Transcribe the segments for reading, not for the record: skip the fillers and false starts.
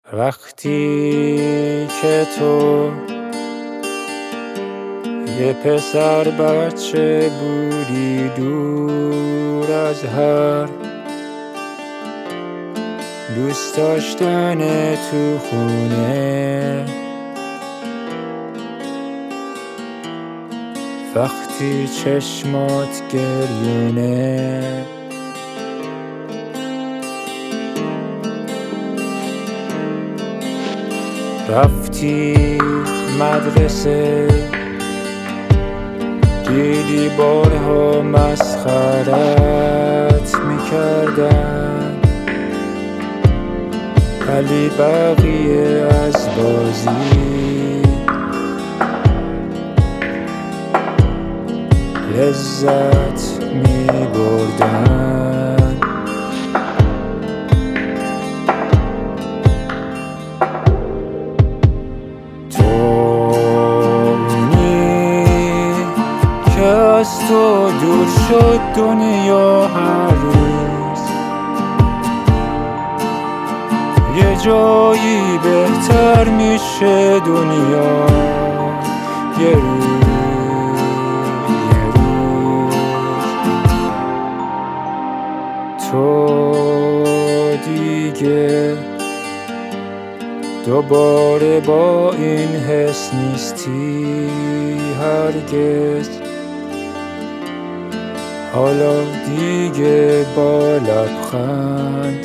وقتی که تو یه پسر بچه بودی دور از هر دوست داشتن تو خونه، وقتی چشمات گریونه، رفتی مدرسه دیدی بارها مسخرت میکردن، ولی بقیه از بازی لذت میبردن. از تو دور شد دنیا هر روز یه جایی بهتر میشه، دنیا یه روز تو دیگه دوباره با این حس نیستی هرگز، حالا دیگه با لبخند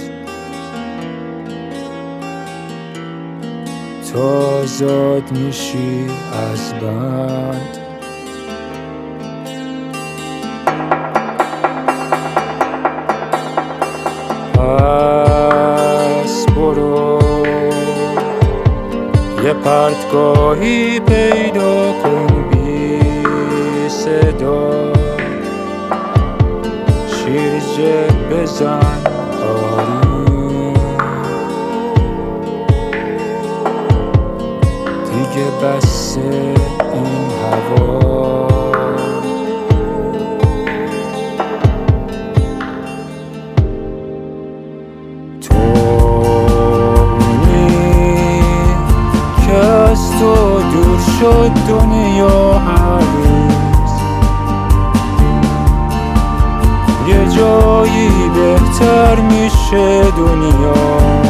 تو آزاد میشی از بند. پس برو یه پرتگاهی پیدا کن بی صدا، شیرجه بزن آروم، دیگه بس این هوا. تو اونی که از تو دور شد دنیا هر روز یه جایی بهتر میشه، دنیا